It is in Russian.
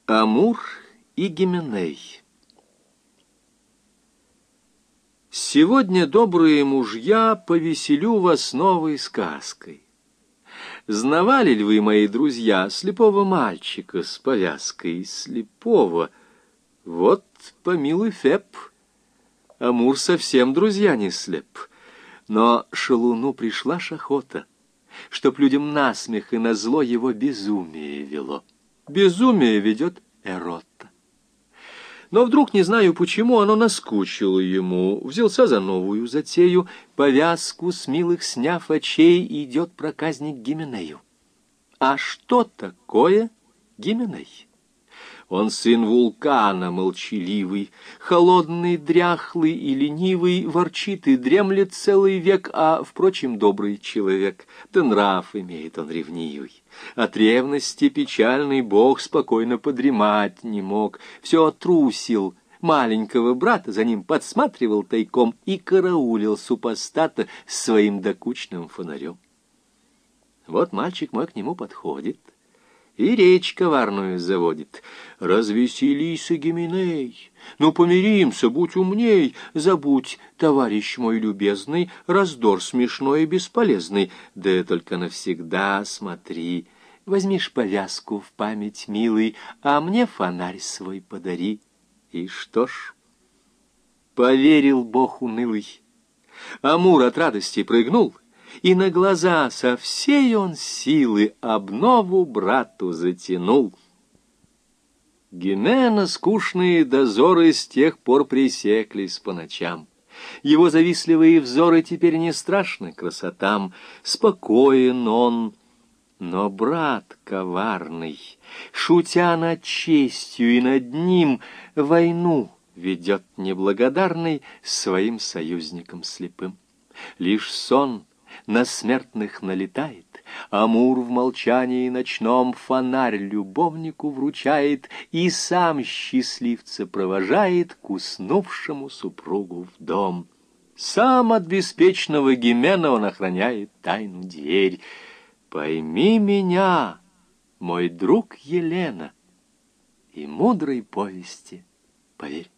Амур и Гименей. Сегодня, добрые мужья, повеселю вас новой сказкой. Знавали ли вы, мои друзья, слепого мальчика с повязкой? Слепого. Вот, помилуй, Феб, Амур совсем, друзья, не слеп. Но шалуну пришла ж охота, чтоб людям насмех и назло его безумие вело. Безумие ведет Эрота. Но вдруг, не знаю почему, оно наскучило ему. Взялся за новую затею, повязку с милых сняв очей, идет проказник Гименею. А что такое Гименей? Он сын вулкана молчаливый, холодный, дряхлый и ленивый, ворчит и дремлет целый век, а, впрочем, добрый человек, да нрав имеет он ревнивый. От ревности печальный бог спокойно подремать не мог, все трусил маленького брата, за ним подсматривал тайком и караулил супостата своим докучным фонарем. Вот мальчик мой к нему подходит и речь коварную заводит. «Развеселись, Гименей, ну помиримся, будь умней, забудь, товарищ мой любезный, раздор смешной и бесполезный, да только навсегда смотри, возьмишь повязку в память, милый, а мне фонарь свой подари». И что ж, поверил бог унылый. Амур от радости прыгнул, и на глаза со всей он силы обнову брату затянул. Гимена скучные дозоры с тех пор пресеклись по ночам. Его завистливые взоры теперь не страшны красотам, спокоен он. Но брат коварный, шутя над честью и над ним, войну ведет неблагодарный своим союзникам слепым. Лишь сон на смертных налетает, Амур в молчании ночном фонарь любовнику вручает и сам счастливца провожает к уснувшему супругу в дом. Сам от беспечного Гимена он охраняет тайну дверь. Пойми меня, мой друг Елена, и мудрой повести поверь.